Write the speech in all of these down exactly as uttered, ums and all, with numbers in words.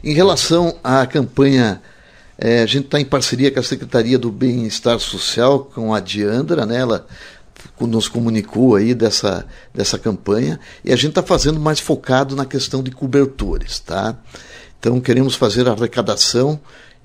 Em relação à campanha, é, a gente está em parceria com a Secretaria do Bem-Estar Social, com a Diandra, né? Ela nos comunicou aí dessa, dessa campanha, e a gente está fazendo mais focado na questão de cobertores, tá? Então queremos fazer a arrecadação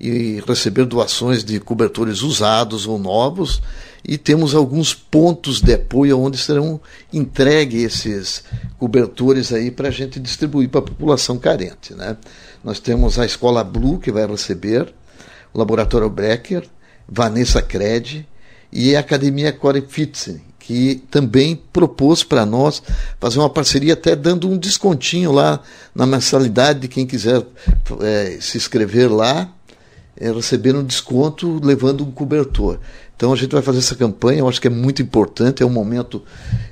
e receber doações de cobertores usados ou novos, e temos alguns pontos de apoio onde serão entregues esses cobertores aí para a gente distribuir para a população carente, né? Nós temos a Escola Blue, que vai receber, o Laboratório Brecker, Vanessa Cred e a Academia Core Fitness, que também propôs para nós fazer uma parceria, até dando um descontinho lá na mensalidade de quem quiser é, se inscrever lá, é, receber um desconto levando um cobertor. Então a gente vai fazer essa campanha, eu acho que é muito importante, é um momento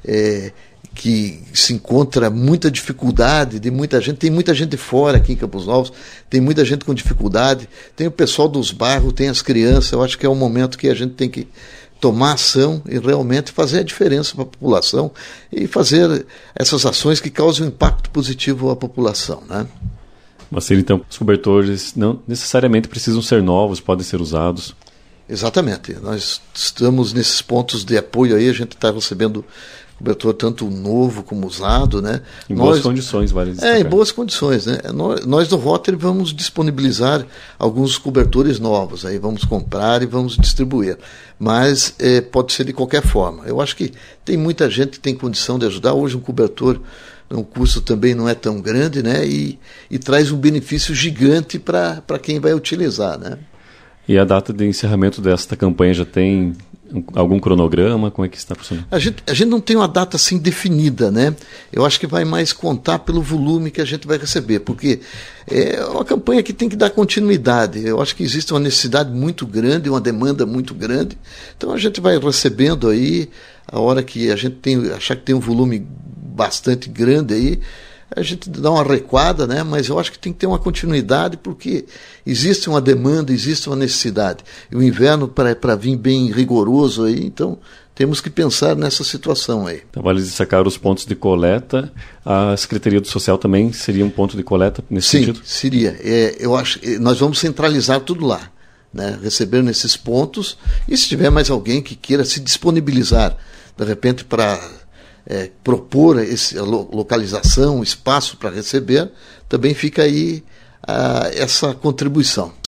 é, que se encontra muita dificuldade de muita gente, tem muita gente de fora aqui em Campos Novos, tem muita gente com dificuldade, tem o pessoal dos bairros, tem as crianças, eu acho que é um momento que a gente tem que tomar ação e realmente fazer a diferença para a população e fazer essas ações que causem um impacto positivo à população, né? Marcelo, então, os cobertores não necessariamente precisam ser novos, podem ser usados. Exatamente. Nós estamos nesses pontos de apoio aí, a gente está recebendo cobertor tanto novo como usado, né? Em boas nós, condições, vale destacar. É, em boas condições, né? Nós, nós do Rotary vamos disponibilizar alguns cobertores novos, aí vamos comprar e vamos distribuir. Mas é, pode ser de qualquer forma. Eu acho que tem muita gente que tem condição de ajudar. Hoje um cobertor, o custo também não é tão grande, né? E, e traz um benefício gigante para quem vai utilizar, né? E a data de encerramento desta campanha já tem algum cronograma? Como é que está funcionando? A gente, a gente não tem uma data assim definida, né? Eu acho que vai mais contar pelo volume que a gente vai receber, porque é uma campanha que tem que dar continuidade. Eu acho que existe uma necessidade muito grande, uma demanda muito grande. Então a gente vai recebendo aí, a hora que a gente tem, achar que tem um volume bastante grande aí, a gente dá uma recuada, né? Mas eu acho que tem que ter uma continuidade, porque existe uma demanda, existe uma necessidade. E o inverno para vir bem rigoroso aí, então temos que pensar nessa situação aí. Então vale destacar os pontos de coleta. A Secretaria do Social também seria um ponto de coleta nesse Sim, sentido? Sim, seria. É, eu acho, nós vamos centralizar tudo lá, né? Receber nesses pontos, e se tiver mais alguém que queira se disponibilizar, de repente, para É, propor esse, a localização, espaço para receber, também fica aí a, essa contribuição.